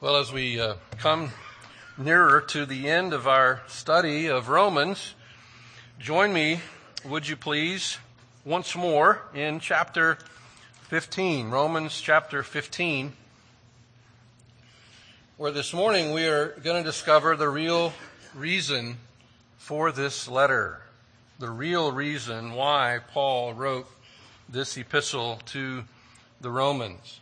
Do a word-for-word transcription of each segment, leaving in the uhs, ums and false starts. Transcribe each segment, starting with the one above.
Well, as we uh, come nearer to the end of our study of Romans, join me, would you please, once more in chapter fifteen, Romans chapter fifteen, where this morning we are going to discover the real reason for this letter, the real reason why Paul wrote this epistle to the Romans.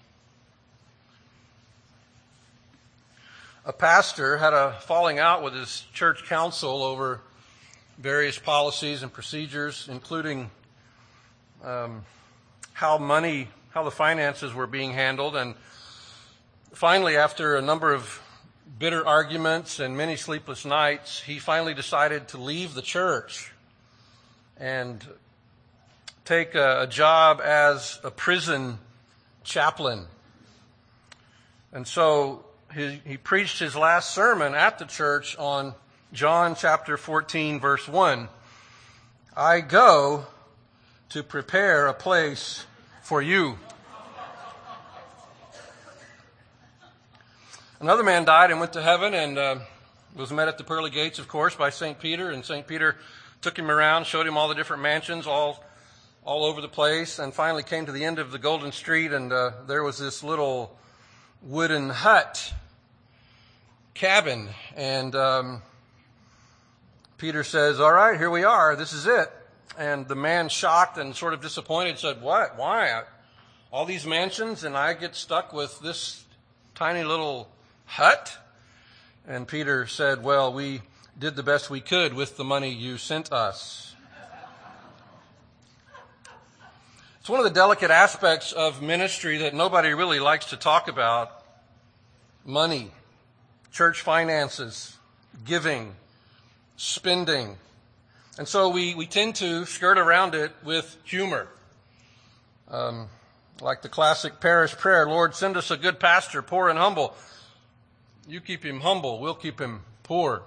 A pastor had a falling out with his church council over various policies and procedures, including um, how money, how the finances were being handled. And finally, after a number of bitter arguments and many sleepless nights, he finally decided to leave the church and take a, a job as a prison chaplain. And so He, he preached his last sermon at the church on John chapter fourteen, verse one. I go to prepare a place for you. Another man died and went to heaven and uh, was met at the pearly gates, of course, by Saint Peter. And Saint Peter took him around, showed him all the different mansions all all over the place, and finally came to the end of the Golden Street, and uh, there was this little wooden hut cabin, and um, Peter says, all right, here we are, this is it. And the man, shocked and sort of disappointed, said, what, why? All these mansions and I get stuck with this tiny little hut? And Peter said, well, we did the best we could with the money you sent us. It's one of the delicate aspects of ministry that nobody really likes to talk about. Money, church finances, giving, spending. And so we, we tend to skirt around it with humor. Um, like the classic parish prayer, Lord, send us a good pastor, poor and humble. You keep him humble, we'll keep him poor.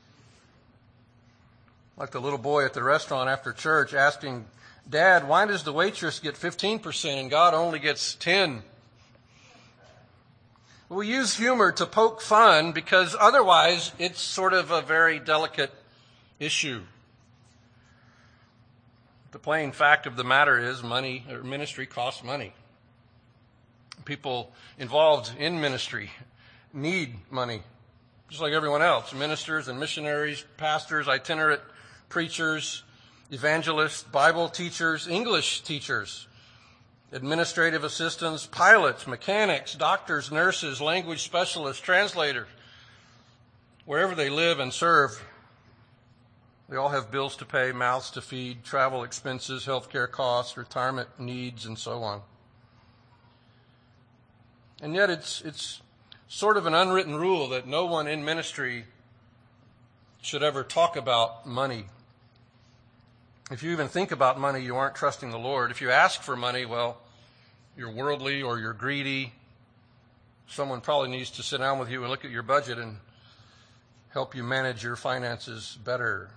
Like the little boy at the restaurant after church asking, Dad, why does the waitress get fifteen percent and God only gets ten? We use humor to poke fun because otherwise it's sort of a very delicate issue. The plain fact of the matter is money or ministry costs money. People involved in ministry need money, just like everyone else. Ministers and missionaries, pastors, itinerant preachers, evangelists, Bible teachers, English teachers, administrative assistants, pilots, mechanics, doctors, nurses, language specialists, translators. Wherever they live and serve, they all have bills to pay, mouths to feed, travel expenses, healthcare costs, retirement needs, and so on. And yet it's it's sort of an unwritten rule that no one in ministry should ever talk about money. If you even think about money, you aren't trusting the Lord. If you ask for money, well, you're worldly or you're greedy. Someone probably needs to sit down with you and look at your budget and help you manage your finances better.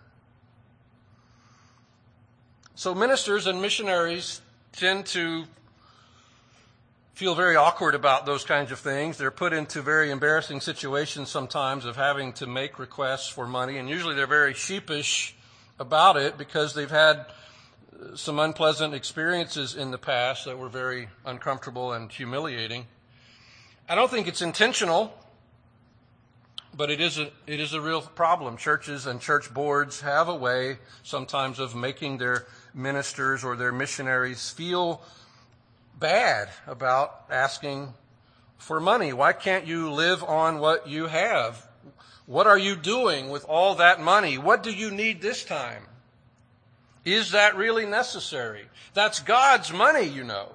So ministers and missionaries tend to feel very awkward about those kinds of things. They're put into very embarrassing situations sometimes of having to make requests for money, and usually they're very sheepish about it because they've had some unpleasant experiences in the past that were very uncomfortable and humiliating. I don't think it's intentional, but it is a, it is a real problem. Churches and church boards have a way sometimes of making their ministers or their missionaries feel bad about asking for money. Why can't you live on what you have? What are you doing with all that money? What do you need this time? Is that really necessary? That's God's money, you know.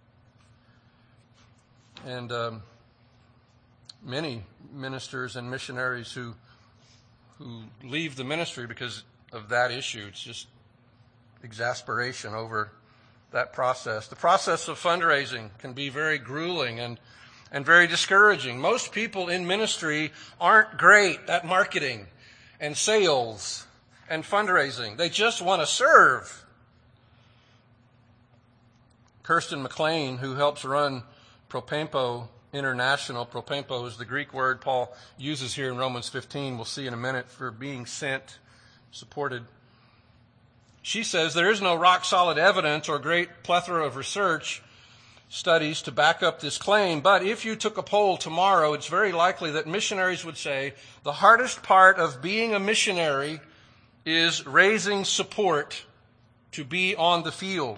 And um, many ministers and missionaries who who leave the ministry because of that issue. It's just exasperation over that process. The process of fundraising can be very grueling and and very discouraging. Most people in ministry aren't great at marketing and sales and fundraising. They just want to serve. Kirsten McLean, who helps run Propempo international. Propempo is the Greek word Paul uses here in Romans fifteen. We'll see in a minute, for being sent, supported. She says there is no rock-solid evidence or great plethora of research studies to back up this claim, but if you took a poll tomorrow, it's very likely that missionaries would say the hardest part of being a missionary is raising support to be on the field.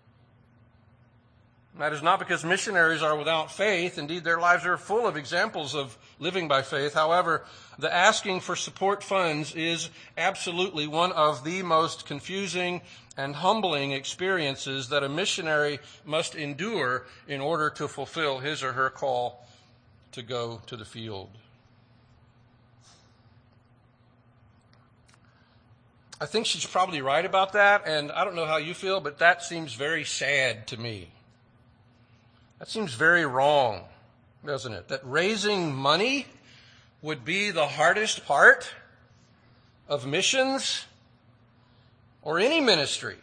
That is not because missionaries are without faith. Indeed, their lives are full of examples of living by faith. However, the asking for support funds is absolutely one of the most confusing and humbling experiences that a missionary must endure in order to fulfill his or her call to go to the field. I think she's probably right about that, and I don't know how you feel, but that seems very sad to me. That seems very wrong, doesn't it? That raising money would be the hardest part of missions or any ministry.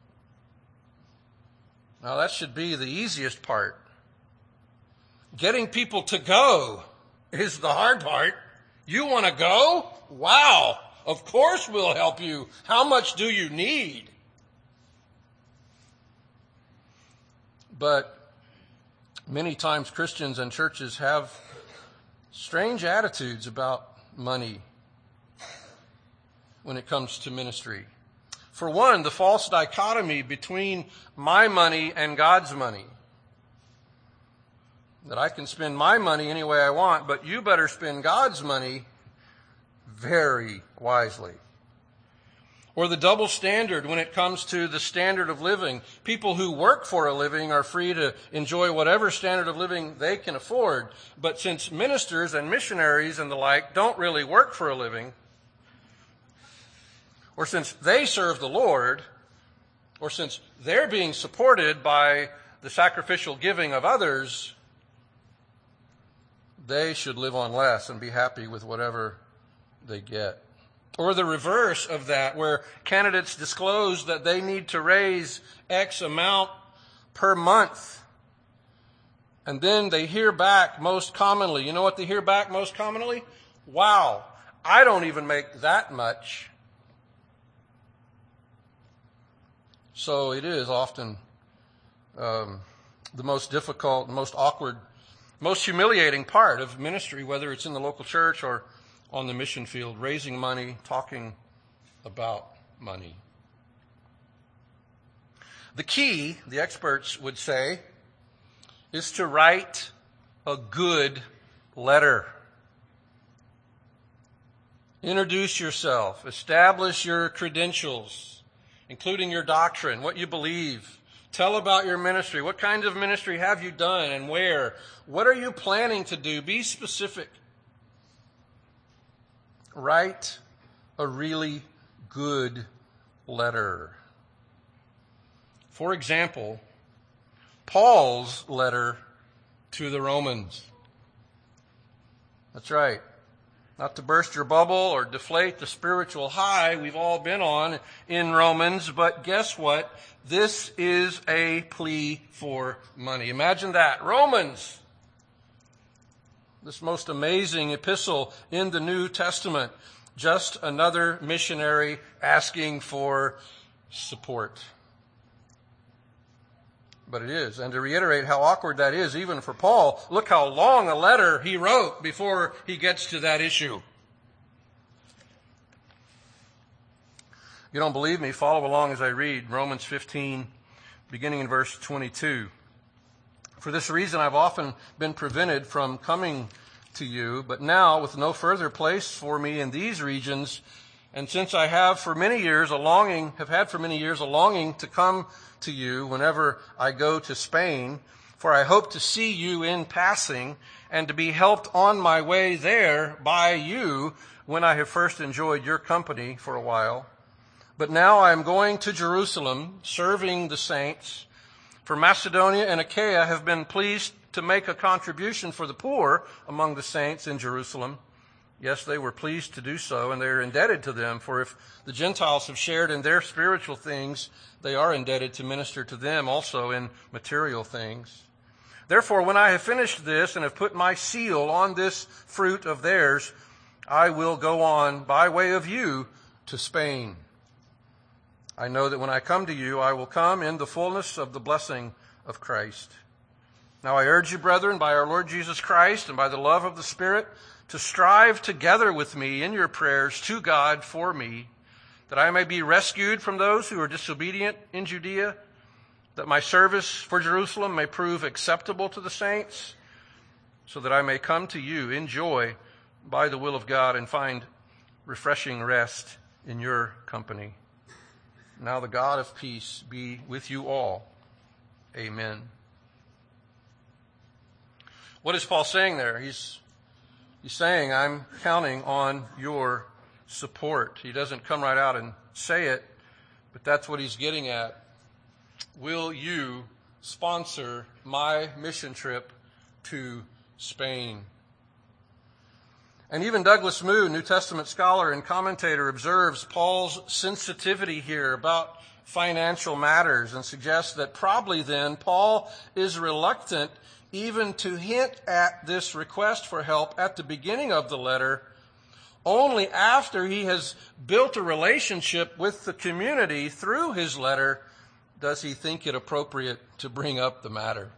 Now, that should be the easiest part. Getting people to go is the hard part. You want to go? Wow, of course we'll help you. How much do you need? But many times Christians and churches have strange attitudes about money when it comes to ministry. For one, the false dichotomy between my money and God's money. That I can spend my money any way I want, but you better spend God's money very wisely. Or the double standard when it comes to the standard of living. People who work for a living are free to enjoy whatever standard of living they can afford. But since ministers and missionaries and the like don't really work for a living, or since they serve the Lord, or since they're being supported by the sacrificial giving of others, they should live on less and be happy with whatever they get. Or the reverse of that, where candidates disclose that they need to raise X amount per month. And then they hear back most commonly. You know what they hear back most commonly? Wow, I don't even make that much. So it is often um, the most difficult, most awkward, most humiliating part of ministry, whether it's in the local church or on the mission field, raising money, talking about money. The key, the experts would say, is to write a good letter. Introduce yourself, establish your credentials, including your doctrine, what you believe. Tell about your ministry. What kind of ministry have you done and where? What are you planning to do? Be specific. Write a really good letter. For example, Paul's letter to the Romans. That's right. Not to burst your bubble or deflate the spiritual high we've all been on in Romans, but guess what? This is a plea for money. Imagine that. Romans, this most amazing epistle in the New Testament, just another missionary asking for support. But it is. And to reiterate how awkward that is, even for Paul, look how long a letter he wrote before he gets to that issue. You don't believe me? Follow along as I read Romans fifteen, beginning in verse twenty-two. For this reason I've often been prevented from coming to you, but now with no further place for me in these regions, and since I have for many years a longing, have had for many years a longing to come to you whenever I go to Spain, for I hope to see you in passing and to be helped on my way there by you when I have first enjoyed your company for a while. But now I am going to Jerusalem, serving the saints. For Macedonia and Achaia have been pleased to make a contribution for the poor among the saints in Jerusalem. Yes, they were pleased to do so, and they are indebted to them. For if the Gentiles have shared in their spiritual things, they are indebted to minister to them also in material things. Therefore, when I have finished this and have put my seal on this fruit of theirs, I will go on by way of you to Spain. I know that when I come to you, I will come in the fullness of the blessing of Christ. Now I urge you, brethren, by our Lord Jesus Christ and by the love of the Spirit, to strive together with me in your prayers to God for me, that I may be rescued from those who are disobedient in Judea, that my service for Jerusalem may prove acceptable to the saints, so that I may come to you in joy by the will of God and find refreshing rest in your company. Now the God of peace be with you all. Amen. What is Paul saying there? He's, he's saying, I'm counting on your support. He doesn't come right out and say it, but that's what he's getting at. Will you sponsor my mission trip to Spain? And even Douglas Moo, New Testament scholar and commentator, observes Paul's sensitivity here about financial matters and suggests that probably then Paul is reluctant even to hint at this request for help at the beginning of the letter, only after he has built a relationship with the community through his letter does he think it appropriate to bring up the matter.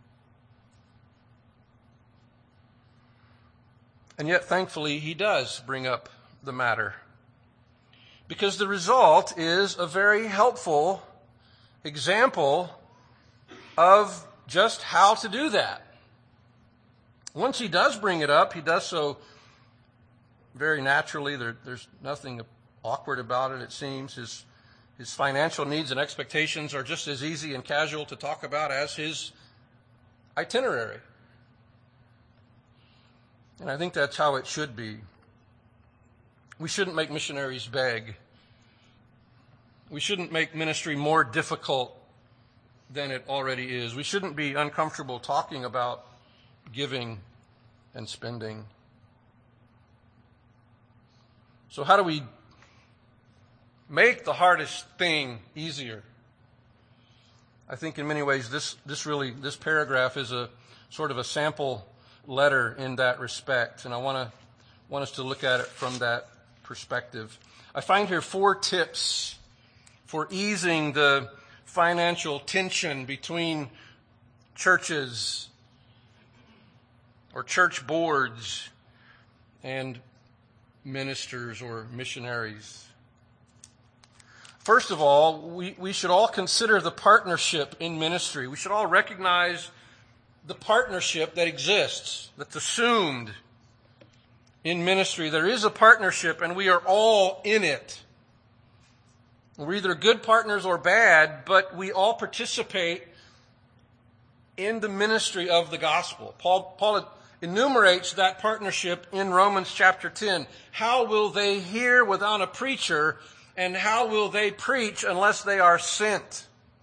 And yet, thankfully, he does bring up the matter, because the result is a very helpful example of just how to do that. Once he does bring it up, he does so very naturally. There, there's nothing awkward about it, it seems. His, his financial needs and expectations are just as easy and casual to talk about as his itinerary. And I think that's how it should be. We shouldn't make missionaries beg. We shouldn't make ministry more difficult than it already is. We shouldn't be uncomfortable talking about giving and spending. So how do we make the hardest thing easier? I think in many ways this, this really, this paragraph is a sort of a sample letter in that respect, and I want to want us to look at it from that perspective. I find here four tips for easing the financial tension between churches or church boards and ministers or missionaries. First of all, we, we should all consider the partnership in ministry. We should all recognize the partnership that exists, that's assumed in ministry. There is a partnership, and we are all in it. We're either good partners or bad, but we all participate in the ministry of the gospel. Paul, Paul enumerates that partnership in Romans chapter ten. How will they hear without a preacher, and how will they preach unless they are sent?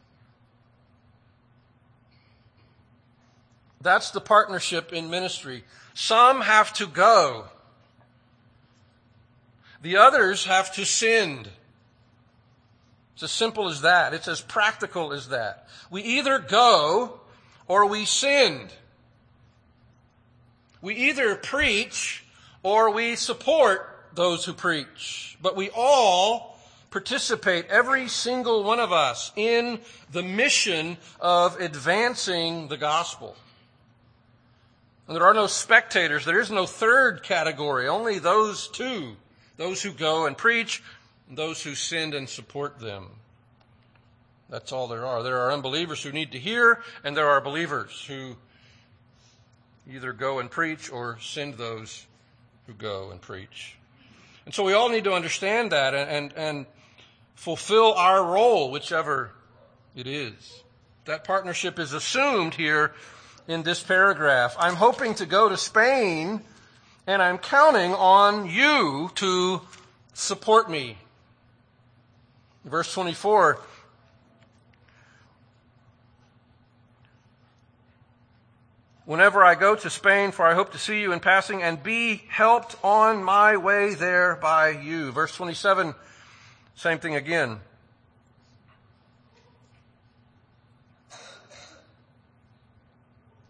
That's the partnership in ministry. Some have to go. The others have to send. It's as simple as that. It's as practical as that. We either go or we send. We either preach or we support those who preach. But we all participate, every single one of us, in the mission of advancing the gospel. And there are no spectators. There is no third category. Only those two. Those who go and preach, and those who send and support them. That's all there are. There are unbelievers who need to hear, and there are believers who either go and preach or send those who go and preach. And so we all need to understand that and, and, and fulfill our role, whichever it is. That partnership is assumed here in this paragraph. I'm hoping to go to Spain, and I'm counting on you to support me. Verse twenty-four. Whenever I go to Spain, for I hope to see you in passing and be helped on my way there by you. Verse twenty-seven, same thing again.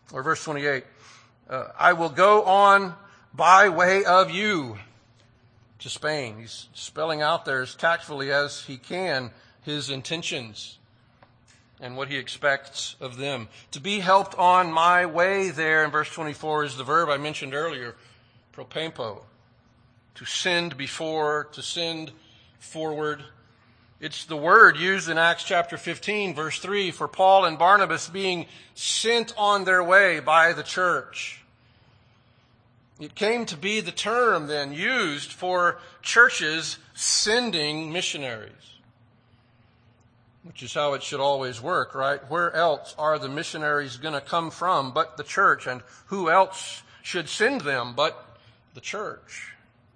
Or verse twenty-eight, uh, I will go on by way of you to Spain. He's spelling out there as tactfully as he can his intentions and what he expects of them. To be helped on my way there in verse twenty-four is the verb I mentioned earlier, propempo. To send before, to send forward. It's the word used in Acts chapter fifteen, verse three, for Paul and Barnabas being sent on their way by the church. It came to be the term then used for churches sending missionaries, which is how it should always work, right? Where else are the missionaries going to come from but the church? And who else should send them but the church?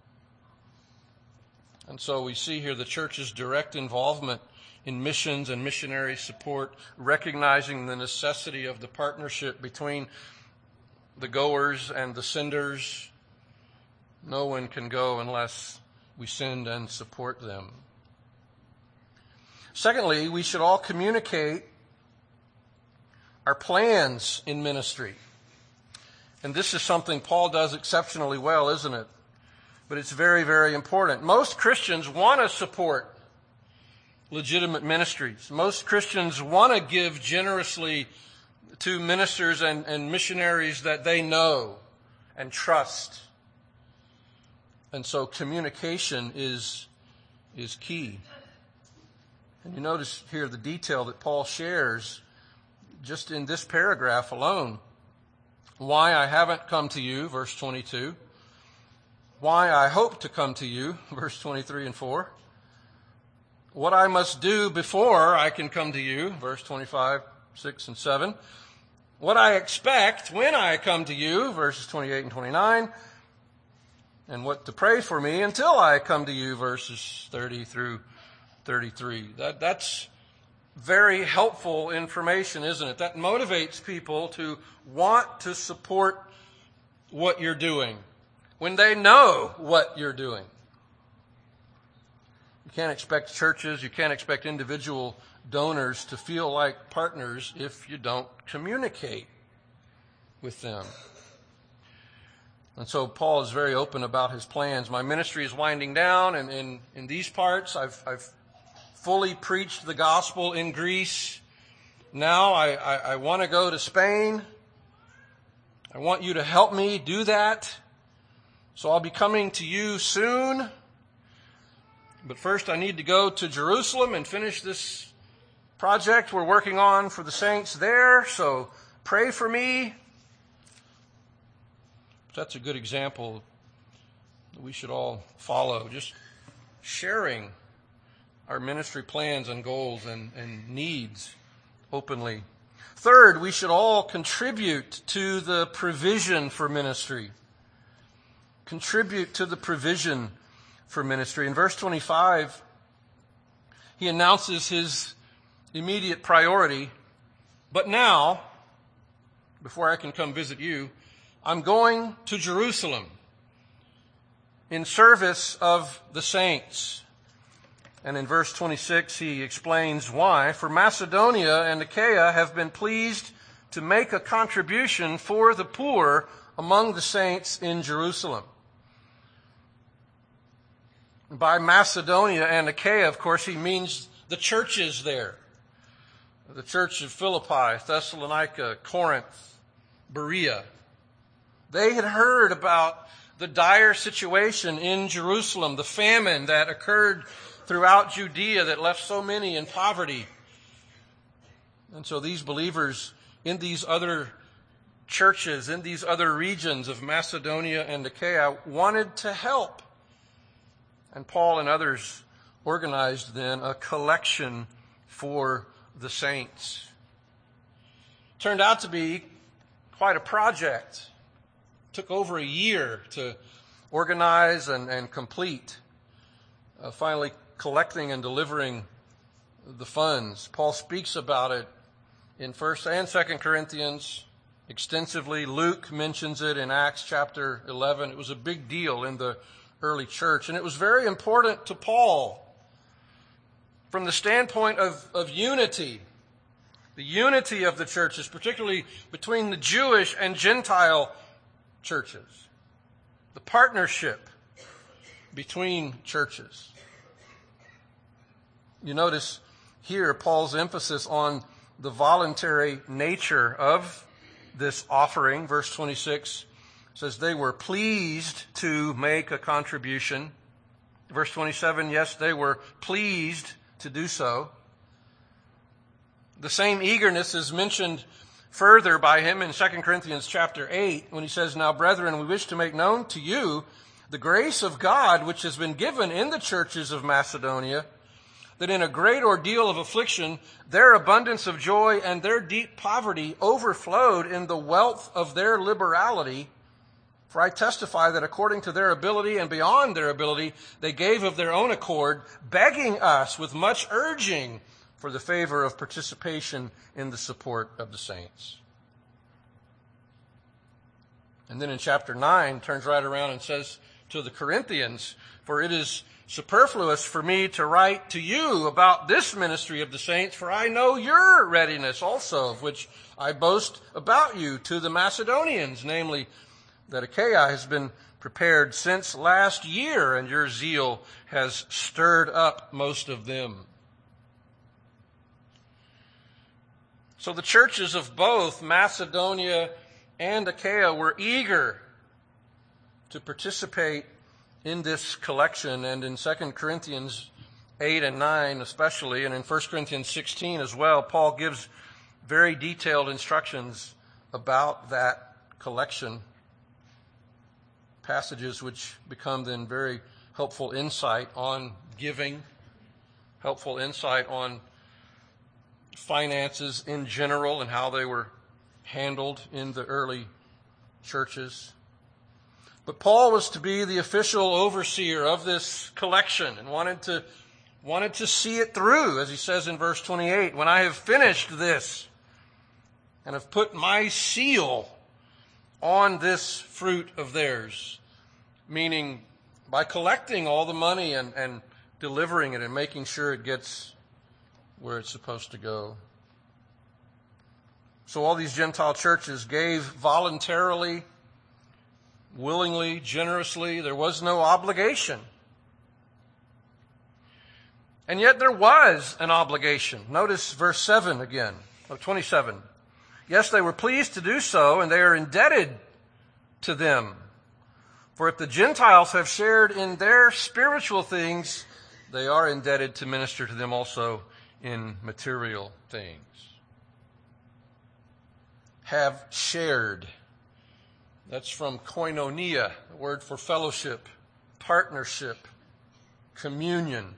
And so we see here the church's direct involvement in missions and missionary support, recognizing the necessity of the partnership between the goers and the senders. No one can go unless we send and support them. Secondly, we should all communicate our plans in ministry. And this is something Paul does exceptionally well, isn't it? But it's very, very important. Most Christians want to support legitimate ministries. Most Christians want to give generously to ministers and, and missionaries that they know and trust. And so communication is, is key. And you notice here the detail that Paul shares just in this paragraph alone. Why I haven't come to you, verse twenty-two. Why I hope to come to you, verse twenty-three and four. What I must do before I can come to you, verse twenty-five, six and seven. What I expect when I come to you, verses twenty-eight and twenty-nine. And what to pray for me until I come to you, verses thirty through thirty-three. That, that's very helpful information, isn't it? That motivates people to want to support what you're doing when they know what you're doing. You can't expect churches, you can't expect individual donors to feel like partners if you don't communicate with them. And so Paul is very open about his plans. My ministry is winding down, and in, in these parts I've, I've fully preached the gospel in Greece. Now I, I, I want to go to Spain. I want you to help me do that. So I'll be coming to you soon. But first I need to go to Jerusalem and finish this project we're working on for the saints there. So pray for me. That's a good example that we should all follow. Just sharing our ministry plans and goals and, and needs openly. Third, we should all contribute to the provision for ministry. Contribute to the provision for ministry. In verse twenty-five, he announces his immediate priority. But now, before I can come visit you, I'm going to Jerusalem in service of the saints. And in verse twenty-six, he explains why. For Macedonia and Achaia have been pleased to make a contribution for the poor among the saints in Jerusalem. By Macedonia and Achaia, of course, he means the churches there. The church of Philippi, Thessalonica, Corinth, Berea. They had heard about the dire situation in Jerusalem, the famine that occurred throughout Judea that left so many in poverty. And so these believers in these other churches, in these other regions of Macedonia and Achaia, wanted to help. And Paul and others organized then a collection for the saints. Turned out to be quite a project. Took over a year to organize and, and complete. Uh, finally collecting and delivering the funds. Paul speaks about it in First and Second Corinthians extensively. Luke mentions it in Acts chapter eleven. It was a big deal in the early church, and it was very important to Paul from the standpoint of, of unity The unity of the churches, particularly between the Jewish and Gentile churches. The partnership between churches. You notice here Paul's emphasis on the voluntary nature of this offering. Verse twenty-six says they were pleased to make a contribution. Verse twenty-seven, yes, they were pleased to do so. The same eagerness is mentioned further by him in Second Corinthians chapter eight when he says, now, brethren, we wish to make known to you the grace of God which has been given in the churches of Macedonia, that in a great ordeal of affliction, their abundance of joy and their deep poverty overflowed in the wealth of their liberality. For I testify that according to their ability and beyond their ability, they gave of their own accord, begging us with much urging for the favor of participation in the support of the saints. And then in chapter nine, turns right around and says to the Corinthians, for it is superfluous for me to write to you about this ministry of the saints, for I know your readiness also, of which I boast about you to the Macedonians, namely that Achaia has been prepared since last year, and your zeal has stirred up most of them. So the churches of both Macedonia and Achaia were eager to participate in this collection, and in Second Corinthians eight and nine especially, and in First Corinthians sixteen as well, Paul gives very detailed instructions about that collection. Passages which become then very helpful insight on giving, helpful insight on finances in general and how they were handled in the early churches. But Paul was to be the official overseer of this collection and wanted to, wanted to see it through, as he says in verse twenty-eight, when I have finished this and have put my seal on this fruit of theirs, meaning by collecting all the money and, and delivering it and making sure it gets where it's supposed to go. So all these Gentile churches gave voluntarily, willingly, generously. There was no obligation. And yet there was an obligation. Notice verse seven again, of twenty-seven. Yes, they were pleased to do so, and they are indebted to them. For if the Gentiles have shared in their spiritual things, they are indebted to minister to them also in material things. Have shared. That's from koinonia, the word for fellowship, partnership, communion.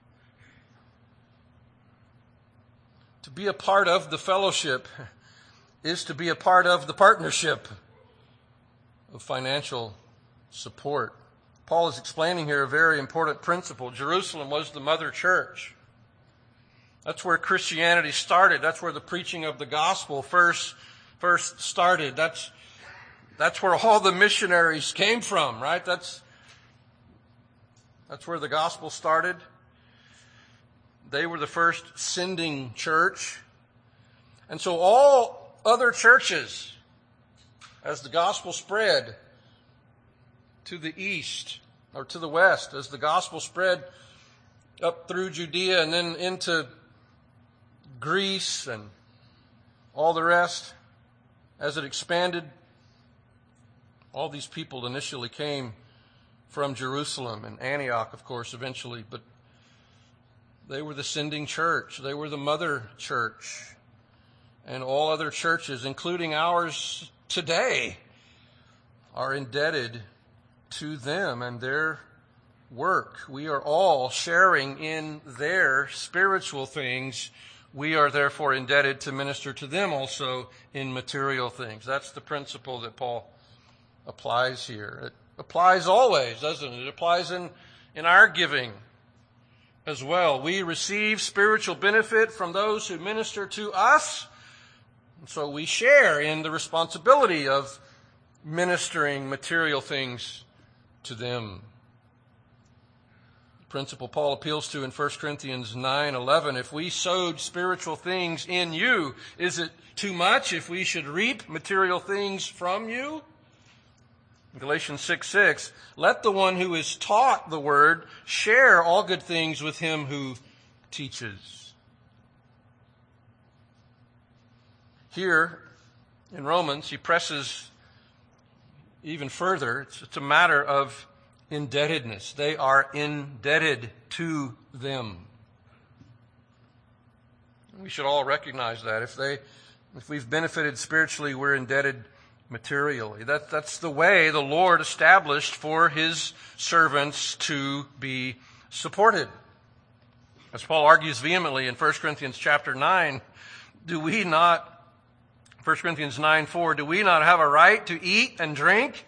To be a part of the fellowship is to be a part of the partnership of financial support. Paul is explaining here a very important principle. Jerusalem was the mother church. That's where Christianity started. That's where the preaching of the gospel first, first started. That's, that's where all the missionaries came from, right? That's, that's where the gospel started. They were the first sending church. And so all other churches, as the gospel spread to the east or to the west, as the gospel spread up through Judea and then into Greece and all the rest, as it expanded, all these people initially came from Jerusalem and Antioch, of course, eventually, but they were the sending church. They were the mother church. And all other churches, including ours today, are indebted to them and their work. We are all sharing in their spiritual things. We are therefore indebted to minister to them also in material things. That's the principle that Paul applies here. It applies always, doesn't it? It applies in, in our giving as well. We receive spiritual benefit from those who minister to us, and so we share in the responsibility of ministering material things to them. principle Paul appeals to in First Corinthians nine eleven. If we sowed spiritual things in you, is it too much if we should reap material things from you? Galatians six six, let the one who is taught the word share all good things with him who teaches. Here in Romans, he presses even further. It's, it's a matter of indebtedness. They are indebted to them. We should all recognize that. If they, if we've benefited spiritually, we're indebted materially. That, that's the way the Lord established for his servants to be supported. As Paul argues vehemently in First Corinthians chapter nine, do we not, First Corinthians nine four, do we not have a right to eat and drink?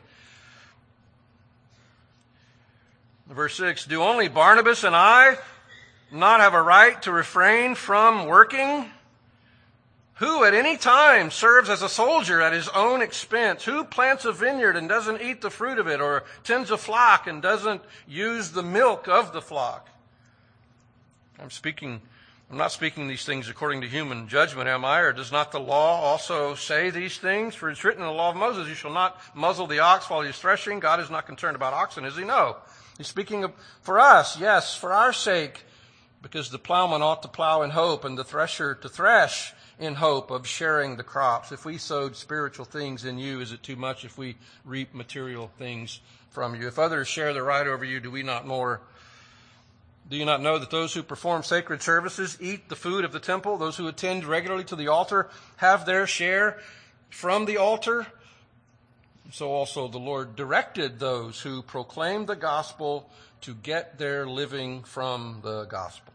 Verse six, do only Barnabas and I not have a right to refrain from working? Who at any time serves as a soldier at his own expense? Who plants a vineyard and doesn't eat the fruit of it, or tends a flock and doesn't use the milk of the flock? I'm speaking, I'm not speaking these things according to human judgment, am I? Or does not the law also say these things? For it's written in the law of Moses, you shall not muzzle the ox while he is threshing. God is not concerned about oxen, is he? No. He's speaking of, for us, yes, for our sake, because the plowman ought to plow in hope and the thresher to thresh in hope of sharing the crops. If we sowed spiritual things in you, is it too much if we reap material things from you? If others share the right over you, do we not more? Do you not know that those who perform sacred services eat the food of the temple? Those who attend regularly to the altar have their share from the altar? So also the Lord directed those who proclaim the gospel to get their living from the gospel.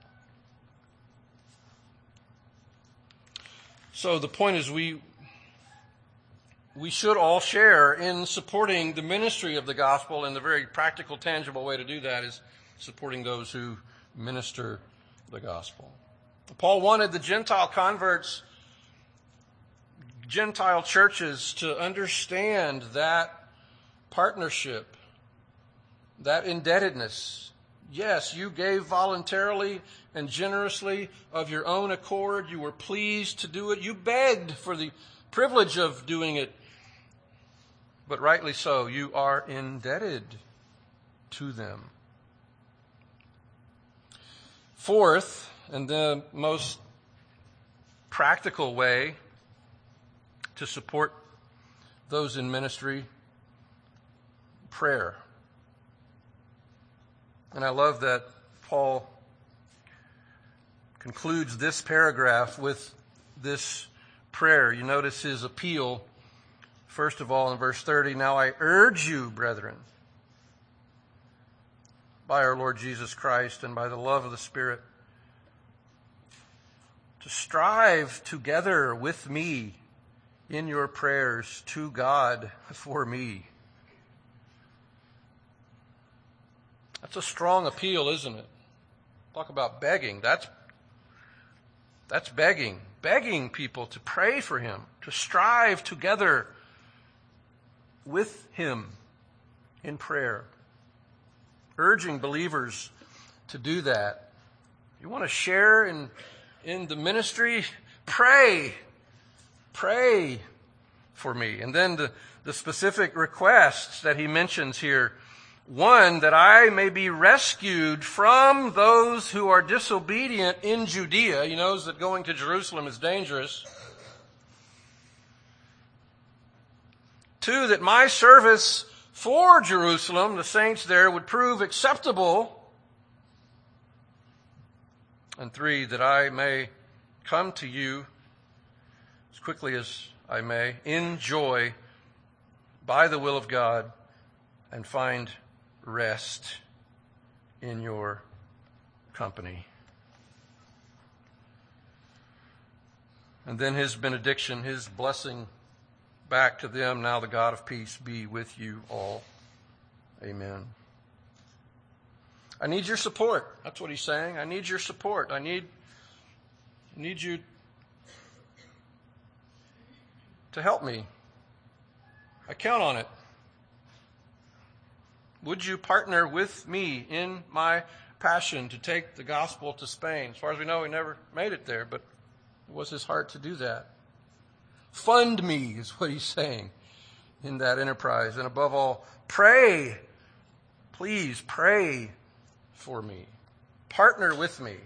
So the point is we we should all share in supporting the ministry of the gospel, and the very practical, tangible way to do that is supporting those who minister the gospel. Paul wanted the Gentile converts, Gentile churches, to understand that partnership, that indebtedness. Yes, you gave voluntarily and generously of your own accord. You were pleased to do it. You begged for the privilege of doing it. But rightly so, you are indebted to them. Fourth, and the most practical way to support those in ministry, prayer. And I love that Paul concludes this paragraph with this prayer. You notice his appeal, first of all, in verse thirty. Now I urge you, brethren, by our Lord Jesus Christ and by the love of the Spirit, to strive together with me in your prayers to God for me. That's a strong appeal, isn't it? Talk about begging. That's, that's begging. Begging people to pray for him, to strive together with him in prayer. Urging believers to do that. You want to share in, in the ministry? Pray. Pray for me. And then the, the specific requests that he mentions here. One, that I may be rescued from those who are disobedient in Judea. He knows that going to Jerusalem is dangerous. Two, that my service for Jerusalem, the saints there, would prove acceptable. And three, that I may come to you as quickly as I may, in joy, by the will of God, and find rest in your company. And then his benediction, his blessing back to them. Now the God of peace be with you all. Amen. I need your support. That's what he's saying. I need your support. I need, need you to help me. I count on it. Would you partner with me in my passion to take the gospel to Spain. As far as we know, he never made it there, but it was his heart to do that. Fund me is what he's saying in that enterprise. And above all, pray. Please pray for me. Partner with me.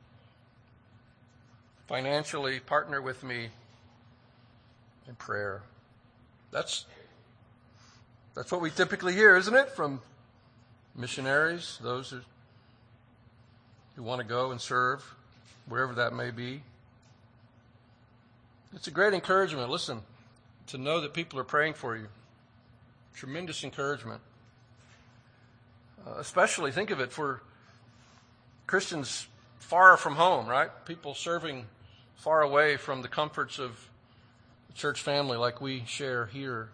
Financially, partner with me in prayer. That's, that's what we typically hear, isn't it? From missionaries, those who, who want to go and serve, wherever that may be. It's a great encouragement, listen, to know that people are praying for you. Tremendous encouragement. Uh, especially, think of it, for Christians far from home, right? People serving far away from the comforts of the church family like we share here.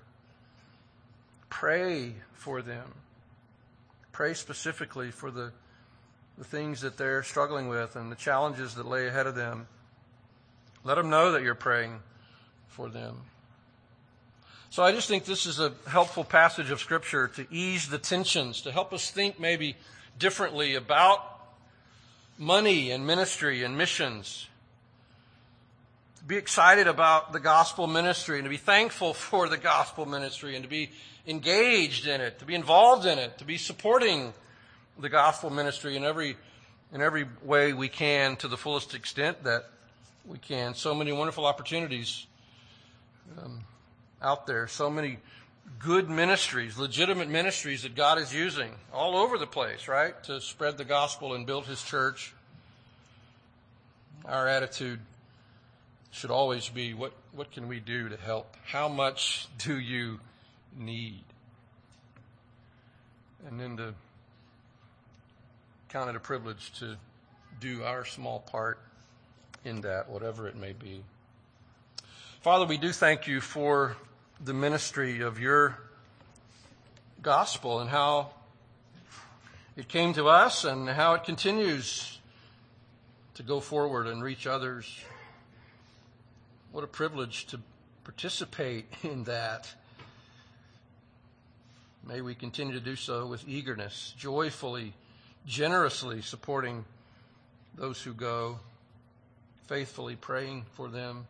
Pray for them. Pray specifically for the, the things that they're struggling with and the challenges that lay ahead of them. Let them know that you're praying for them. So I just think this is a helpful passage of Scripture to ease the tensions, to help us think maybe differently about money and ministry and missions. To be excited about the gospel ministry and to be thankful for the gospel ministry and to be engaged in it, to be involved in it, to be supporting the gospel ministry in every in every way we can to the fullest extent that we can. So many wonderful opportunities um, out there. So many good ministries, legitimate ministries that God is using all over the place, right, to spread the gospel and build His church. Our attitude should always be, what, what can we do to help? How much do you need? And then to count it a privilege to do our small part in that, whatever it may be. Father, we do thank you for the ministry of your gospel and how it came to us and how it continues to go forward and reach others. What a privilege to participate in that. May we continue to do so with eagerness, joyfully, generously supporting those who go, faithfully praying for them.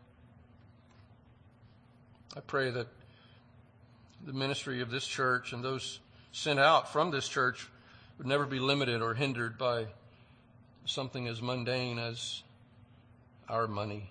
I pray that the ministry of this church and those sent out from this church would never be limited or hindered by something as mundane as our money.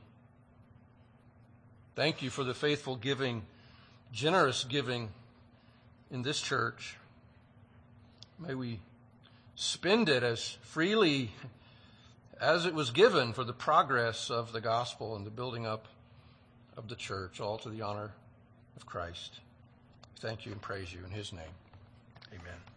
Thank you for the faithful giving, generous giving in this church. May we spend it as freely as it was given for the progress of the gospel and the building up of the church, all to the honor of Christ. Thank you and praise you in His name. Amen.